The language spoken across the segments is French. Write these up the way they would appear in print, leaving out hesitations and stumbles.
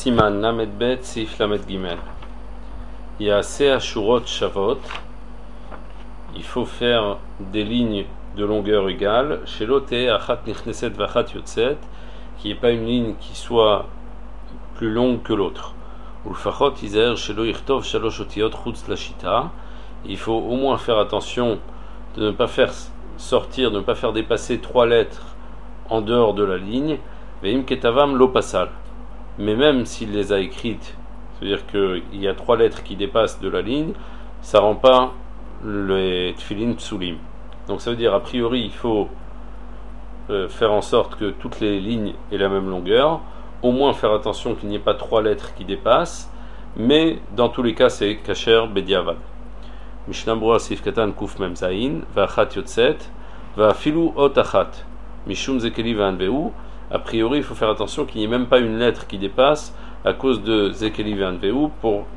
Siman Lamed Bet Seif Lamed Gimel. Il y a assez Ashurot Shavot. Il faut faire des lignes de longueur égale. Chez l'autre, Achat Nichneset Vachat Yotzet, qui n'est pas une ligne qui soit plus longue que l'autre. Ulfachot Izer Shelo Irtov Shalosh Otiot Chutz Lashita. Il faut au moins faire attention de ne pas faire sortir, de ne pas faire dépasser 3 lettres en dehors de la ligne. Veim Ketavam Lo Pasal. Mais même s'il les a écrites, c'est-à-dire qu'il y a 3 lettres qui dépassent de la ligne, ça ne rend pas les tfilin psulim. Donc ça veut dire, a priori, il faut faire en sorte que toutes les lignes aient la même longueur, au moins faire attention qu'il n'y ait pas 3 lettres qui dépassent, mais dans tous les cas, c'est kasher bediavad. Mishnah Berurah Seif Katan Kuf Mem Zayin, Va'achat Yotzet, Va'afilu Ot Achat, Mishum Zekeli Va'anveu. A priori, il faut faire attention qu'il n'y ait même pas une lettre qui dépasse à cause de Zekeli Va'anveu pour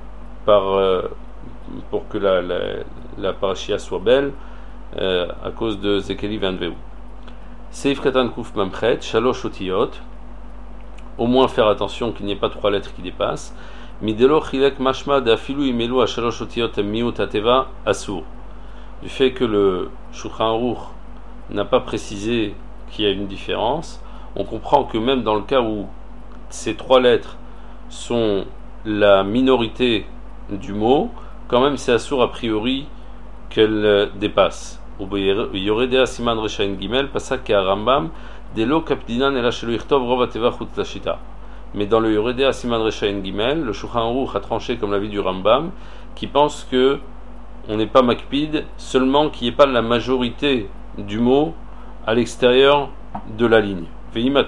que la parashia soit belle à cause de Zekeli Va'anveu. Seif Katan Kuf Mamchet, Shalosh Otiyot, au moins faire attention qu'il n'y ait pas 3 lettres qui dépassent. Midelo Chilek Mashma Dafilu Imelu Shalosh Otiyot Miut Ateva Asur. Du fait que le Shulchan Aruch n'a pas précisé qu'il y a une différence, on comprend que même dans le cas où ces 3 lettres sont la minorité du mot, quand même c'est assour a priori qu'elles dépassent. Yoredea Siman Reshain Gimel, Pasak et Rambam, Delo Kapdinan et Lachelu Irtov Rov Ateva Chut Lashita. Mais dans le Yoredea Siman Reshain Gimel, le Shulchan Aruch a tranché comme l'avis du Rambam, qui pense que on n'est pas makpid, seulement qu'il n'y ait pas la majorité du mot à l'extérieur de la ligne. Et dans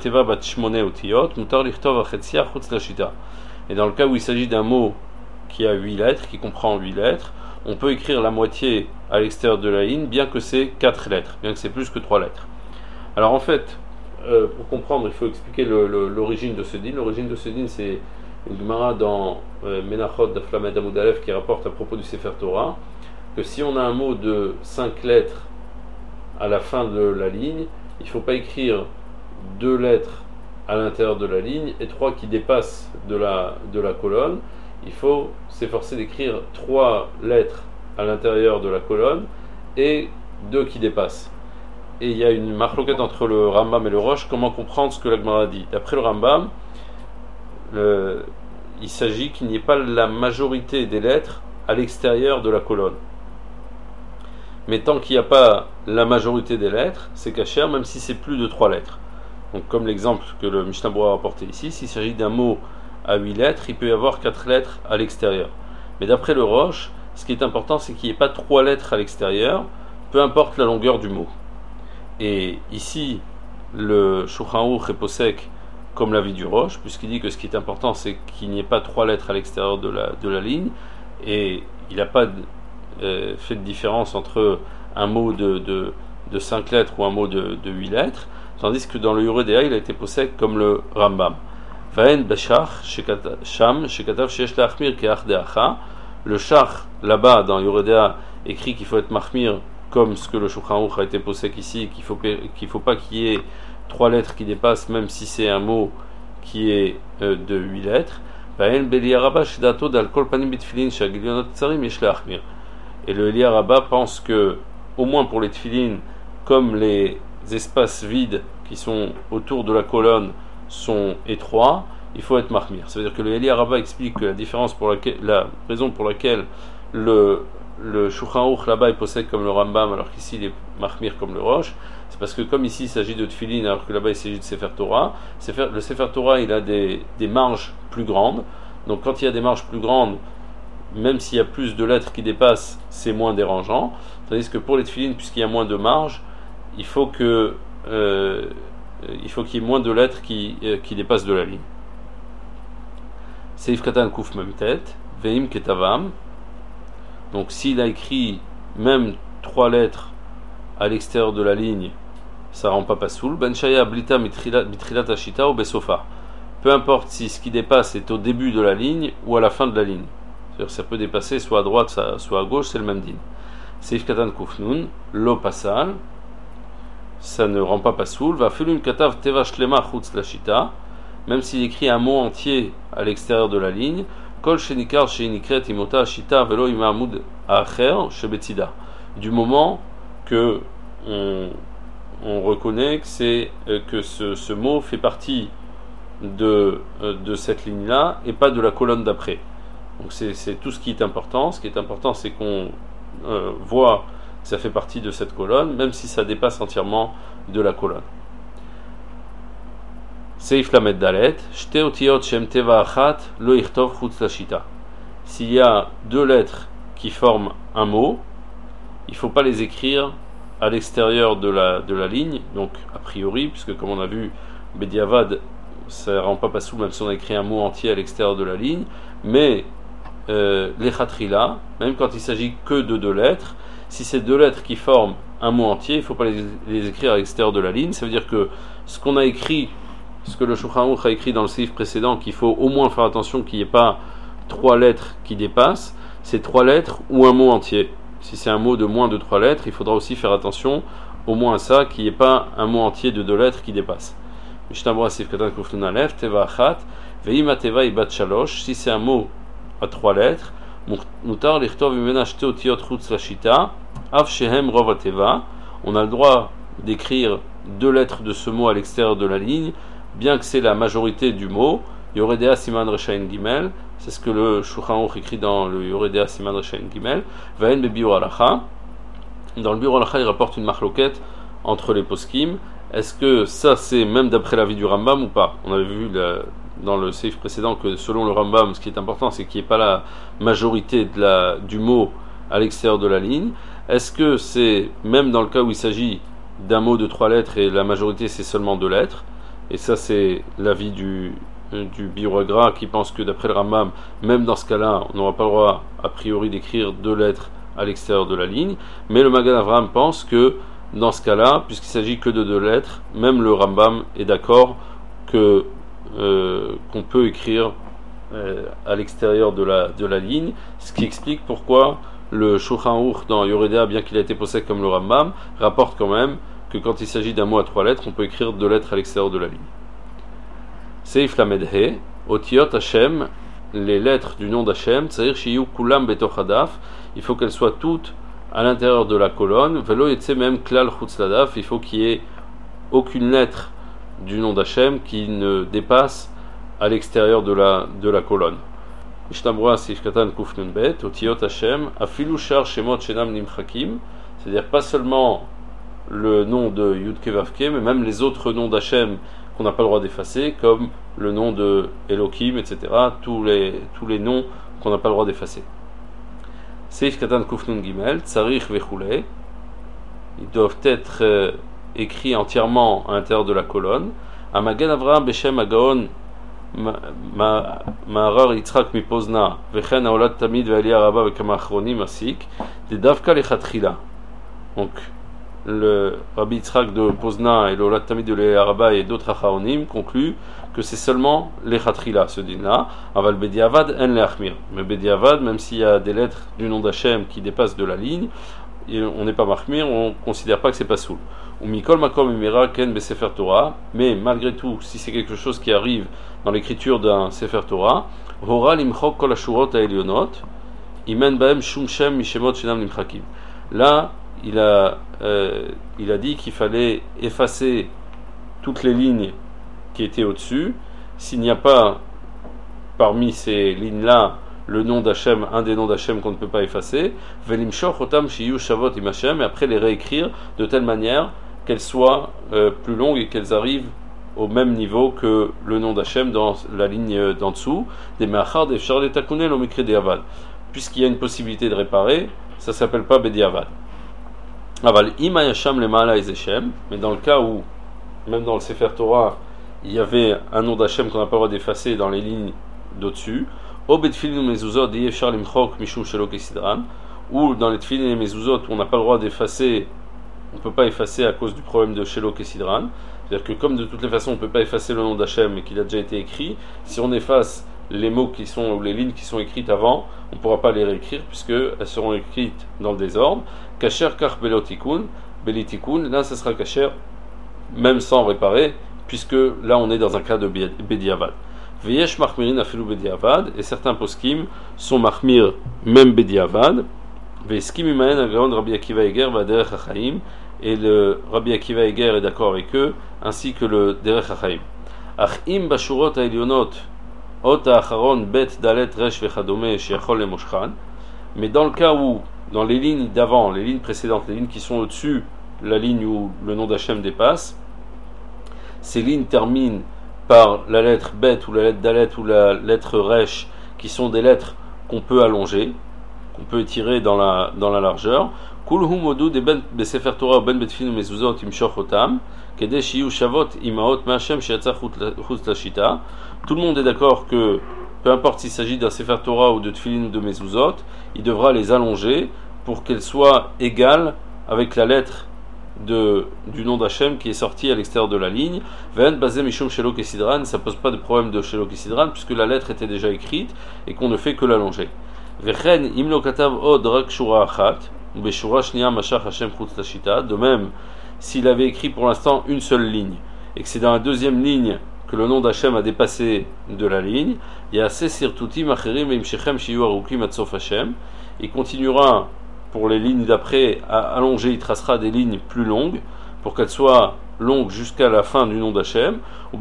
le cas où il s'agit d'un mot qui a 8 lettres, qui comprend 8 lettres, on peut écrire la moitié à l'extérieur de la ligne, bien que c'est 4 lettres, bien que c'est plus que 3 lettres. Alors en fait, pour comprendre, il faut expliquer l'origine de ce din. L'origine de ce din, c'est une Gemara dans Menachot Daf Lamed Amud Aleph qui rapporte à propos du Sefer Torah, que si on a un mot de 5 lettres à la fin de la ligne, il ne faut pas écrire 2 lettres à l'intérieur de la ligne et 3 qui dépassent de la colonne. Il faut s'efforcer d'écrire 3 lettres à l'intérieur de la colonne et 2 qui dépassent. Et il y a une marloquette entre le Rambam et le Rosh. Comment comprendre ce que la Gemara dit? D'après le Rambam, il s'agit qu'il n'y ait pas la majorité des lettres à l'extérieur de la colonne. Mais tant qu'il n'y a pas la majorité des lettres, c'est kasher, même si c'est plus de 3 lettres. Donc comme l'exemple que le Mishnah Berurah a rapporté ici, s'il s'agit d'un mot à 8 lettres, il peut y avoir 4 lettres à l'extérieur. Mais d'après le Rosh, ce qui est important, c'est qu'il n'y ait pas 3 lettres à l'extérieur, peu importe la longueur du mot. Et ici, le Shulchan Aruch est posek comme l'avis du Rosh, puisqu'il dit que ce qui est important, c'est qu'il n'y ait pas 3 lettres à l'extérieur de la ligne, et il n'a pas fait de différence entre un mot de 5 lettres ou un mot de 8 lettres, tandis que dans le Yoredea, il a été posek comme le Rambam. Vaen Beshach, Sham, Shekatav Shesh Lachmir Keach Deacha. Le Shach, là-bas, dans Yoredea, écrit qu'il faut être Mahmir, comme ce que le Shulchan Aruch a été posek ici, qu'il faut pas qu'il y ait 3 lettres qui dépassent, même si c'est un mot qui est de 8 lettres. Vaen Belia Rabba, Shedato, Dal Kol Panim Bitfilin, Shagilionot Tsarim, Yesh Lachmir. Et le Elia Rabba pense que, au moins pour les tfilin, comme les espaces vides qui sont autour de la colonne sont étroits, il faut être mahmir. Ça veut dire que le Elia Rabba explique que la raison pour laquelle le Shulchan Aruch là-bas est possède comme le Rambam, alors qu'ici il est mahmir comme le Rosh, c'est parce que comme ici il s'agit de tfilin, alors que là-bas il s'agit de Sefer Torah, le Sefer Torah il a des marges plus grandes, donc quand il y a des marges plus grandes, même s'il y a plus de lettres qui dépassent, c'est moins dérangeant, tandis que pour les tfilin, puisqu'il y a moins de marge, il faut qu'il y ait moins de lettres qui dépassent de la ligne. Seif Katan Kuf Memtet, Veim Ketavam. Donc s'il a écrit même 3 lettres à l'extérieur de la ligne, ça rend pas pasoul. Ben Shaya Blita Mitrilat Ashita ou Besofa. Peu importe si ce qui dépasse est au début de la ligne ou à la fin de la ligne. C'est-à-dire ça peut dépasser soit à droite, soit à gauche, c'est le même din. Seif Katan Kuf Nun, Lo Pasal. Ça ne rend pas pasoul. Va Fulun Katav Teva Shlema Chutz Lashita. même s'il écrit un mot entier à l'extérieur de la ligne, Kol shenikar sheinikret imota shita velo imamud acher shebetzida. Du moment que on reconnaît que ce mot fait partie de cette ligne-là et pas de la colonne d'après. Donc c'est tout ce qui est important. Ce qui est important, c'est qu'on voit que ça fait partie de cette colonne, même si ça dépasse entièrement de la colonne. Seif Lamed Dalet, Shte Otiot Shem Teva Achat Lo Ichtov Chutz Lashita. S'il y a deux lettres qui forment un mot, il ne faut pas les écrire à l'extérieur de la ligne, donc a priori, puisque comme on a vu, Bediavad, ça ne rend pas passou même si on a écrit un mot entier à l'extérieur de la ligne, mais les Khatrila, même quand il s'agit que de deux lettres, si c'est deux lettres qui forment un mot entier, il ne faut pas les écrire à l'extérieur de la ligne. Ça veut dire que ce qu'on a écrit, ce que le Shulchan Aruch a écrit dans le seif précédent, qu'il faut au moins faire attention qu'il n'y ait pas trois lettres qui dépassent, c'est trois lettres ou un mot entier. Si c'est un mot de moins de trois lettres, il faudra aussi faire attention au moins à ça, qu'il n'y ait pas un mot entier de deux lettres qui dépasse. Si c'est un mot à trois lettres, on a le droit d'écrire deux lettres de ce mot à l'extérieur de la ligne, bien que c'est la majorité du mot. Yoredea Siman Reshain Gimel, c'est ce que le Shulchan Aruch écrit dans le Yoredea Siman Reshain Gimel. Vaen Bebiur Halacha. Dans le Biur Halacha, il rapporte une marloquette entre les poskim. Est-ce que ça c'est même d'après l'avis du Rambam ou pas? On avait vu dans le seif précédent que selon le Rambam, ce qui est important, c'est qu'il n'y ait pas la majorité du mot à l'extérieur de la ligne. Est-ce que c'est même dans le cas où il s'agit d'un mot de trois lettres et la majorité c'est seulement deux lettres? Et ça c'est l'avis du Biur Gra qui pense que d'après le Rambam, même dans ce cas-là, on n'aura pas le droit a priori d'écrire deux lettres à l'extérieur de la ligne. Mais le Magen Avraham pense que dans ce cas-là, puisqu'il s'agit que de deux lettres, même le Rambam est d'accord qu'on peut écrire à l'extérieur de la ligne, ce qui explique pourquoi le Shulchan Aruch dans Yoredea, bien qu'il ait été posé comme le Rambam, rapporte quand même que quand il s'agit d'un mot à trois lettres, on peut écrire deux lettres à l'extérieur de la ligne. Seif Lamed He, Otiot Hashem, les lettres du nom d'Hashem, c'est-à-dire Shiyu Kulam Betoch Hadaf, il faut qu'elles soient toutes à l'intérieur de la colonne. Velo Yetse même Klal Chutz Ladaf, il faut qu'il n'y ait aucune lettre du nom d'Hashem qui ne dépasse à l'extérieur de la colonne. Ishtamra Seif Katan Kuf Nun Bet, Otiot Hashem, Afilu Shar Shemot Shenam Nimchakim, c'est-à-dire pas seulement le nom de Yud Kevavke, mais même les autres noms d'Hashem qu'on n'a pas le droit d'effacer, comme le nom de Elohim, etc. Tous les noms qu'on n'a pas le droit d'effacer. Seif Katan Kufnun Gimel, Tsarich Vechule, ils doivent être écrits entièrement à l'intérieur de la colonne. Amagen Avraham Beshem Agaon Ma'arar Yitzhak Mipozna, Vechen Aolad Tamid Ve'Ali Araba Vekama Achronim Asik, des Davka Lechatchila. Donc, le Rabbi Yitzhak de Pozna et le Olad Tamid de l'Araba et d'autres Acharonim concluent que c'est seulement les Khatrila, ce din-là. Aval Bediavad en le Achmir. Mais Bediavad, même s'il y a des lettres du nom d'Hachem qui dépassent de la ligne, on n'est pas Mahmir, on ne considère pas que c'est pas soul. Ou Mikol Makom Imira Ken Be Sefer Torah, mais malgré tout, si c'est quelque chose qui arrive dans l'écriture d'un Sefer Torah, Hora Limchok Kol Ashurot Ha'elyonot, Imen Baem Shum Shem Mishemot Shenam Nimchakim. Là, il a dit qu'il fallait effacer toutes les lignes qui étaient au-dessus. S'il n'y a pas parmi ces lignes-là le nom d'Hachem, un des noms d'Hachem qu'on ne peut pas effacer, Velimshoch Otam Shiyu Shavot Im Hashem, et après les réécrire de telle manière qu'elles soient plus longues et qu'elles arrivent au même niveau que le nom d'Hachem dans la ligne d'en dessous. Des Me'achar des Charles Takunel au Mikre de Avad. Puisqu'il y a une possibilité de réparer, ça ne s'appelle pas Bediavad. Aval Ima Yasham le Ma'ala Ezeshem, mais dans le cas où, même dans le Sefer Torah, il y avait un nom d'Hachem qu'on n'a pas le droit d'effacer dans les lignes d'au-dessus, ou dans les Tfilin et Mezuzot où on n'a pas le droit d'effacer, on ne peut pas effacer à cause du problème de Shelo Kesidran, c'est-à-dire que comme de toutes les façons on ne peut pas effacer le nom d'Hachem et qu'il a déjà été écrit, si on efface les mots qui sont, ou les lignes qui sont écrites avant, on ne pourra pas les réécrire puisqu'elles seront écrites dans le désordre. Kacher kar belotikun, belitikun, là ça sera kacher même sans réparer, puisque là on est dans un cas de Bediavad. Veyesh Mahmirin Afilu Bediavad, et certains poskim sont Mahmir même Bediavad. Veiskim Imaen Agaon Rabbi Akiva Eger Vaderech Hachaim, et le Rabbi Akiva Eger est d'accord avec eux, ainsi que le Derech Hachaim. Achim Bashurot Hailionot, Ot Acharon Bet Dalet Resh Vechadome Shechol Lemoshchan, mais dans le cas où, dans les lignes d'avant, les lignes précédentes, les lignes qui sont au-dessus, la ligne où le nom d'Hachem dépasse, ces lignes terminent par la lettre Bet ou la lettre Dalet ou la lettre Resh, qui sont des lettres qu'on peut allonger, qu'on peut étirer dans la largeur. Kulhum Odud et Ben Besefer Torah Ben Betfilin Mezuzot Imshoch Otam, Kede Shiyu Shavot Imaot Ma'Hashem Sheyatzah Chutz Lashita. Tout le monde est d'accord que peu importe s'il s'agit d'un Sefer Torah ou de Tfilin ou de Mezuzot, il devra les allonger pour qu'elles soient égales avec la lettre du nom d'Hachem qui est sorti à l'extérieur de la ligne. Ve'en basé mishum shelo kesidran, ça pose pas de problème de shelo kesidran puisque la lettre était déjà écrite et qu'on ne fait que l'allonger. Ve'chen imlo katav od rak shura achat ou beshura shnia mashach Hachem chutz lashita. De même, s'il avait écrit pour l'instant une seule ligne et que c'est dans la deuxième ligne que le nom d'Hachem a dépassé de la ligne, il continuera pour les lignes d'après à allonger, il tracera des lignes plus longues pour qu'elles soient longues jusqu'à la fin du nom d'Hachem.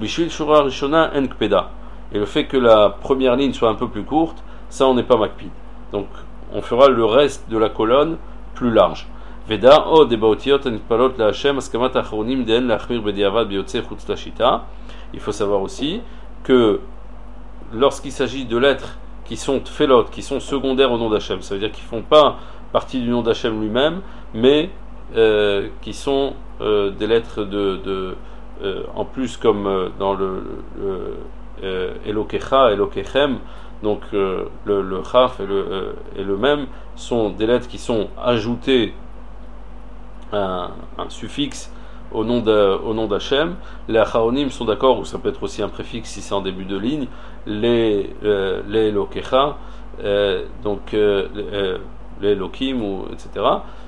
Et le fait que la première ligne soit un peu plus courte, ça on n'est pas makpid. Donc on fera le reste de la colonne plus large. Veda od ebaotiot enpalot la Hachem askamat achronim den lachmir bediavad biotse chutz lashita. Il faut savoir aussi que lorsqu'il s'agit de lettres qui sont tfélot, qui sont secondaires au nom d'Hachem, ça veut dire qu'ils ne font pas partie du nom d'Hachem lui-même, mais qui sont des lettres en plus comme dans le Elokecha, Elokechem, donc le Chaf et le Mem sont des lettres qui sont ajoutées un suffixe au nom d'Hachem. Les Acharonim sont d'accord, ou ça peut être aussi un préfixe si c'est en début de ligne, les Elokecha, donc les Elokim, etc.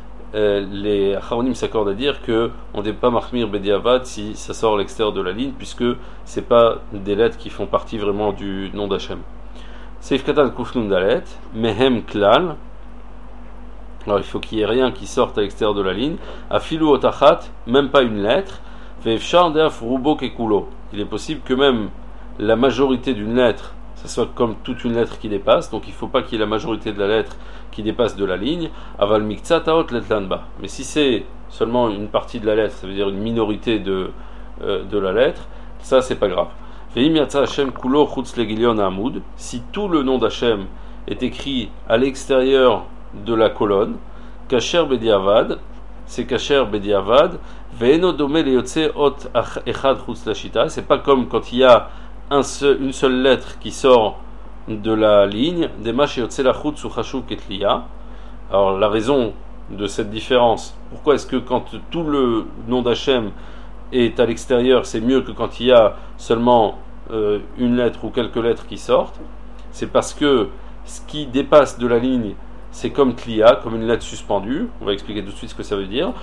Les Acharonim s'accordent à dire qu'on ne doit pas marmir Bediavad si ça sort à l'extérieur de la ligne, puisque ce n'est pas des lettres qui font partie vraiment du nom d'Hachem. Seif Katan Kufnun Dalet, Mehem Klal. Alors il faut qu'il n'y ait rien qui sorte à l'extérieur de la ligne. Afilu Otachat, même pas une lettre. Ve'efshar deaf Rubo Kekulo. Il est possible que même la majorité d'une lettre, ça soit comme toute une lettre qui dépasse, donc il ne faut pas qu'il y ait la majorité de la lettre qui dépasse de la ligne. Aval Miktsat Taot Letlanba. Mais si c'est seulement une partie de la lettre, ça veut dire une minorité de la lettre, ça c'est pas grave. Ve'im Yatsa Hashem Kulo Chutz Legilion Amud. Si tout le nom d'Hachem est écrit à l'extérieur de la colonne, Kasher Bediavad, c'est Kasher Bediavad, Ve'eno Dome Leyotse Ot Echad Chutz Lashita. C'est pas comme quand il y a une seule lettre qui sort de la ligne, Demash Yotse la Chutz Uchashu Ketliya. Alors la raison de cette différence, pourquoi est-ce que quand tout le nom d'Hachem est à l'extérieur, c'est mieux que quand il y a seulement une lettre ou quelques lettres qui sortent? C'est parce que ce qui dépasse de la ligne, c'est comme Tliya, comme une lettre suspendue. On va expliquer tout de suite ce que ça veut dire.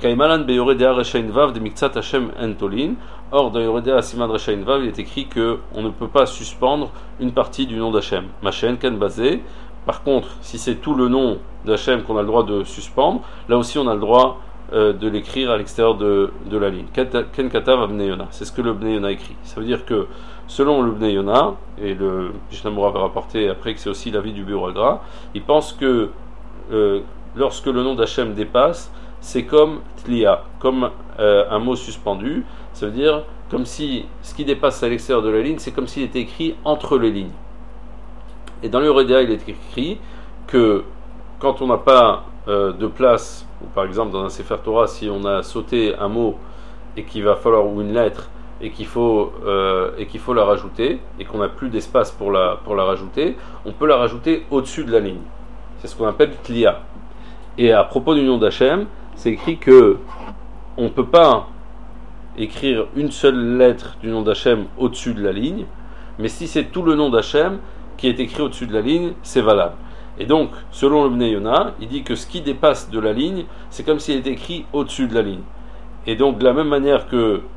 Or, dans Yoredea Simad Reshain Vav, il est écrit qu'on ne peut pas suspendre une partie du nom d'Hachem. Machen Ken Bazé. Par contre, si c'est tout le nom d'Hachem qu'on a le droit de suspendre, là aussi on a le droit de l'écrire à l'extérieur de la ligne. Ken Katav Bnei Yona. C'est ce que le Bnei Yona écrit. Ça veut dire que, selon le Bnei Yona, et le Mishnah Moura va rapporter après que c'est aussi l'avis du Bureau Agra, il pense que lorsque le nom d'Hachem dépasse, c'est comme Tliya, comme un mot suspendu. Ça veut dire comme si ce qui dépasse à l'extérieur de la ligne, c'est comme s'il était écrit entre les lignes. Et dans le Yoredea, il est écrit que quand on n'a pas de place, ou par exemple dans un Sefer Torah, si on a sauté un mot et qu'il va falloir, ou une lettre, et qu'il faut la rajouter, et qu'on n'a plus d'espace pour la rajouter, on peut la rajouter au-dessus de la ligne. C'est ce qu'on appelle Tliya. Et à propos du nom d'Hachem, c'est écrit que on ne peut pas écrire une seule lettre du nom d'Hachem au-dessus de la ligne, mais si c'est tout le nom d'Hachem qui est écrit au-dessus de la ligne, c'est valable. Et donc, selon le Bnei Yona, il dit que ce qui dépasse de la ligne, c'est comme s'il était écrit au-dessus de la ligne. Et donc, de la même manière que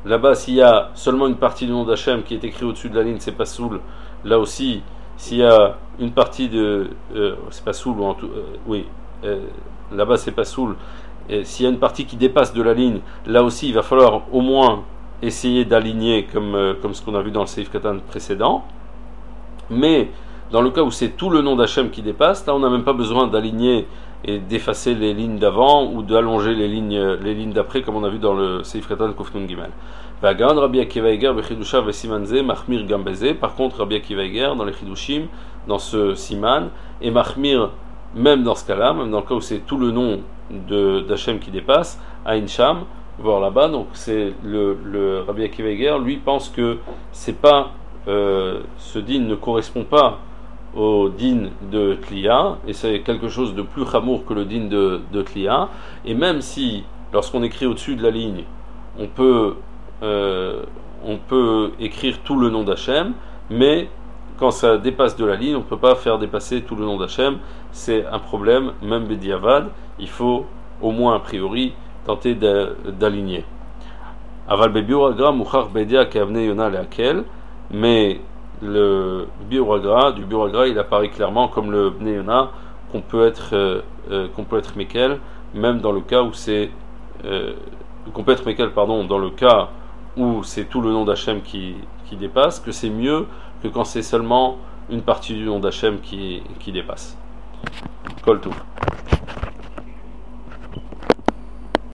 Là-bas, s'il y a seulement une partie du nom d'Hachem qui est écrit au-dessus de la ligne, c'est pas soul. Là aussi, s'il y a une partie de. C'est pas soul, ou en tout. Oui, là-bas, c'est pas soul. S'il y a une partie qui dépasse de la ligne, là aussi, il va falloir au moins essayer d'aligner comme ce qu'on a vu dans le Seif Katan précédent. Mais dans le cas où c'est tout le nom d'Hachem qui dépasse, là on n'a même pas besoin d'aligner et d'effacer les lignes d'avant ou d'allonger les lignes d'après, comme on a vu dans le Seif Katan Kufnun Gimel. Vagan Rabbi Akiva Eger bechidusha vesimanze machmir gambeze. Par contre, Rabbi Akiva Eger dans les chidushim, dans ce siman, et machmir même dans ce cas-là, même dans le cas où c'est tout le nom d'Hachem qui dépasse, Ain Sham, voir là-bas. Donc c'est le Rabbi Akiva Eger, lui pense que c'est pas ce din ne correspond pas au din de Tliya, et c'est quelque chose de plus chamour que le din de Tliya. Et même si, lorsqu'on écrit au-dessus de la ligne, on peut écrire tout le nom d'Hachem, mais quand ça dépasse de la ligne, on ne peut pas faire dépasser tout le nom d'Hachem. C'est un problème, même Bediavad, il faut au moins a priori tenter d'aligner. Aval bebiuragra muchar bedia keavne yona leakel, mais le du biuragra, il apparaît clairement comme le bnei yona qu'on peut être mekel, même dans le cas où c'est qu'on peut être mekel, pardon, dans le cas où c'est tout le nom d'Hachem qui dépasse, que c'est mieux que quand c'est seulement une partie du nom d'Hachem qui dépasse. Kol Tov.